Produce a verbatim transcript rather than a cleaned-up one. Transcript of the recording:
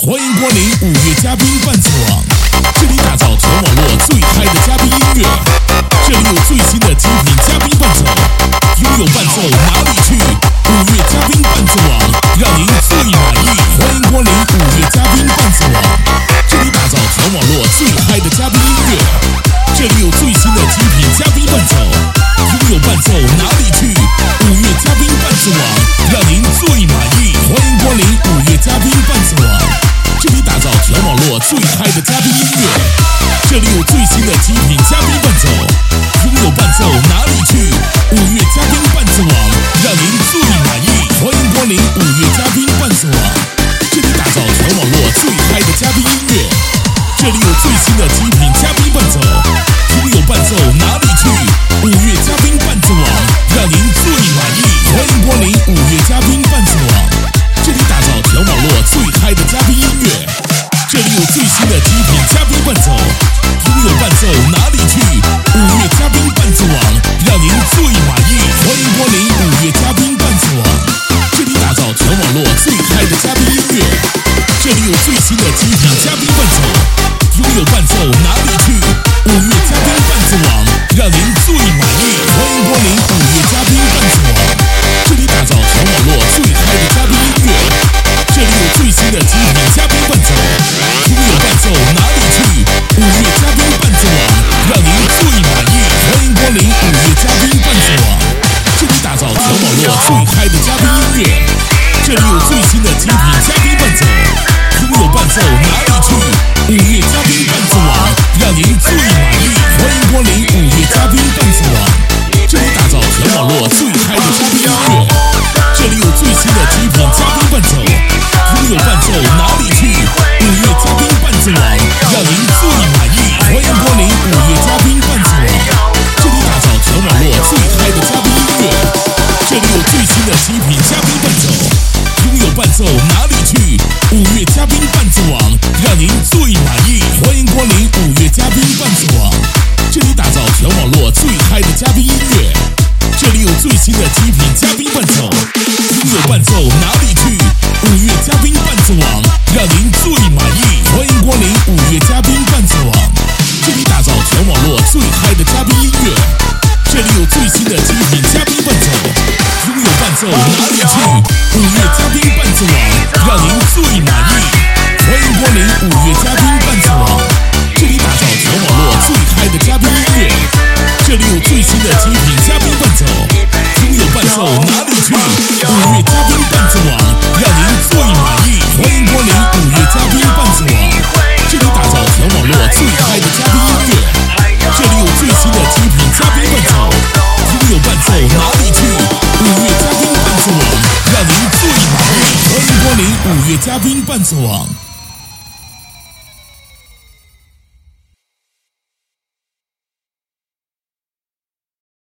欢迎光临五月嘉宾伴奏网，这里打造全网络最嗨的嘉宾音乐，这里有最新的精品嘉宾伴奏，拥有伴奏哪里去？五月嘉宾伴奏网，让您最满意。欢迎光临五月嘉宾伴奏网，这里打造全网络最嗨的嘉宾音乐，这里有最新的精品嘉宾伴奏，拥有伴奏哪里去？五月嘉宾伴奏网，让您最满意。欢迎光临五月嘉宾伴奏网，这里打造全网络最嗨的嘉宾音乐，这里有最新的精品嘉宾伴奏，拥有伴奏哪里去？五月嘉宾伴奏网，让您最满意。欢迎光临五月嘉宾伴奏网，这里打造全网络最嗨的嘉宾音乐，这里有最新的精品嘉宾伴奏，拥有伴奏哪里去？五月嘉宾伴奏网，让您最满意。欢迎光临五月嘉宾伴奏网，这里打造全网络最嗨的嘉宾音乐，这里有最新的精品嘉宾伴奏，拥有伴奏哪里去？五月嘉宾伴奏网，让您最满意。欢迎光临五月嘉宾伴奏网，这里打造全网络最嗨的嘉宾音乐，这里有最新的精品嘉宾伴奏，拥有伴奏哪里去？五月嘉宾伴奏网，让您最满意。欢迎光临五月嘉宾伴奏网，这里打造全网络最嗨的嘉宾音乐，这里有最新的精品嘉宾伴奏，拥有伴奏哪里去？五月嘉宾伴奏网，让您最满意。欢迎光临五月嘉宾伴奏网，这里打造全网络最嗨的嘉宾音乐，这里有最新的精品嘉宾伴奏，拥有伴奏哪里去？五月嘉宾伴奏网，让您最满意。欢迎光临五月嘉宾伴奏网，这里打造全网络最嗨的嘉宾音乐，这里有最新的精品嘉宾伴奏，拥有伴奏哪里去？五月嘉宾伴奏网，让您最满意。欢迎光临五月嘉宾伴奏网，这里打造全网络最嗨的嘉宾音乐，这里有最新的精品嘉宾伴奏，拥有伴奏哪里去？五月嘉宾伴奏网，让您最满意。欢迎光临五月嘉宾伴奏网，这里打造全网络最嗨的嘉宾音乐，这里有最新的精品嘉宾伴奏，拥有伴奏哪里去？五月嘉宾伴奏网，让您最满意。欢迎光临五月嘉宾伴奏网，这里打造全网络最嗨的嘉宾音乐，这里有最新的精品嘉宾伴奏，拥有伴奏哪里去？五月嘉宾伴奏网，让您最满意。欢迎光临五月嘉宾伴奏网，这里打造全网络最嗨的嘉宾音乐，这里有最新的精品嘉宾伴奏，拥有伴奏哪里去？五月嘉宾伴奏网，让您最满意。欢迎光临五月嘉宾伴奏网，这里打造全网络最嗨的嘉宾音乐，这里有最新的精品嘉宾伴奏，拥有伴奏哪里去？五月嘉宾伴奏网，让您最满意。欢迎光临五月嘉宾伴奏网。